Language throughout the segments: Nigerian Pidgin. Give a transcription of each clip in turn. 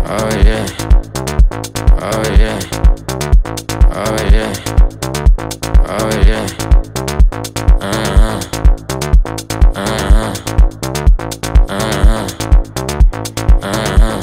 Oh yeah, oh yeah, oh yeah, oh yeah. Uh-huh, uh-huh, uh-huh, uh-huh.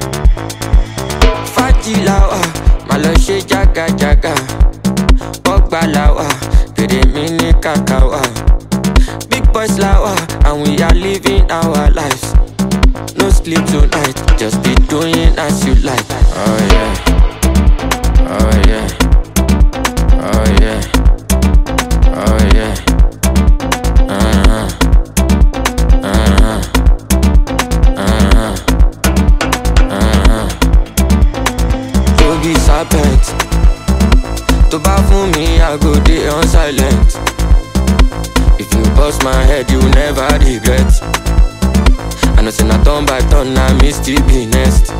Fájì la wà, má lọ ṣe jágajàga. Ọgbà la wà, pèrè mi ní kàkà wà. Big boys la wà, and we are living our lives. No sleep tonight, just be doing as you like. Oh yeah, oh yeah, oh yeah, oh yeah. Uh-huh, uh-huh, uh-huh, uh-huh. You be serpent. To buy for me, I go dey on silent. If you bust my head, you never regret. I know say na turn by turn, na me still be next.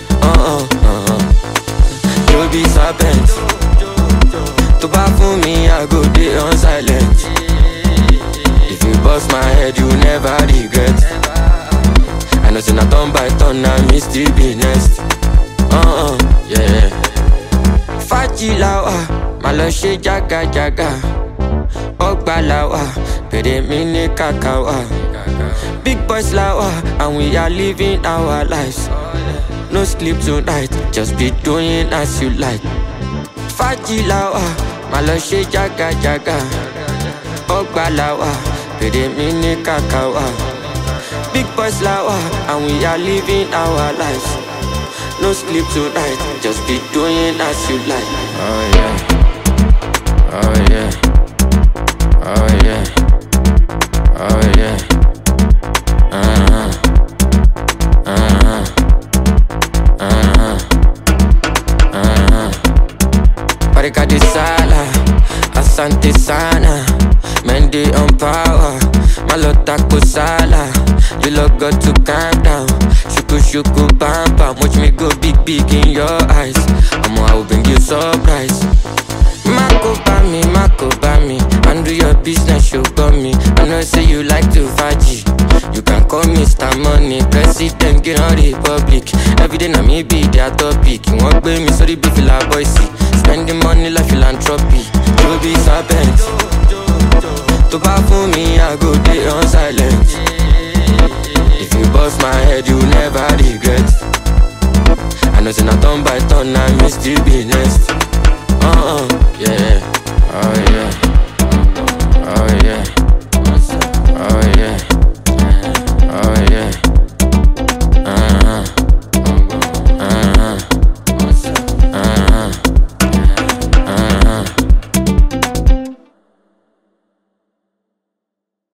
You be serpent. To buy for me, I go dey on silent. If you bust my head, you never regret. I know say na turn by turn, na me still be next. Yeah. Fájì la wà, má lọ ṣe jágajàga. Ọgbà la wà, pèrè mi ní kàkà wà. Big boys la wà, and we are living our lives. No sleep tonight, just be doing as you like. Fájì la wà, má lọ ṣe jágajàga. Ọgbà la wà, pèrè mi ní kàkà wà. Big boys la wà, and we are living our lives. No sleep tonight, just be doing as you like. Oh yeah, oh yeah, oh yeah, oh yeah. Uh-huh, uh-huh, uh-huh, uh-huh. Parika de sala, asante sana. Men dey on power, malota kusala. You look got to calm down. Shuku bam bam, watch me go big in your eyes. I will bring you surprise. Mako bami, handle your business, you got me. I know say you like to faji. You can call me Mr. Money, President, get on Republic. Every day na me be their topic. You want pay me, sorry beef la boy see. Spending money like philanthropy. You be serpent. To buy for me, I go dey on silent. If you bust my head, you never regret. I know say na turn by turn, na me still be next. Yeah.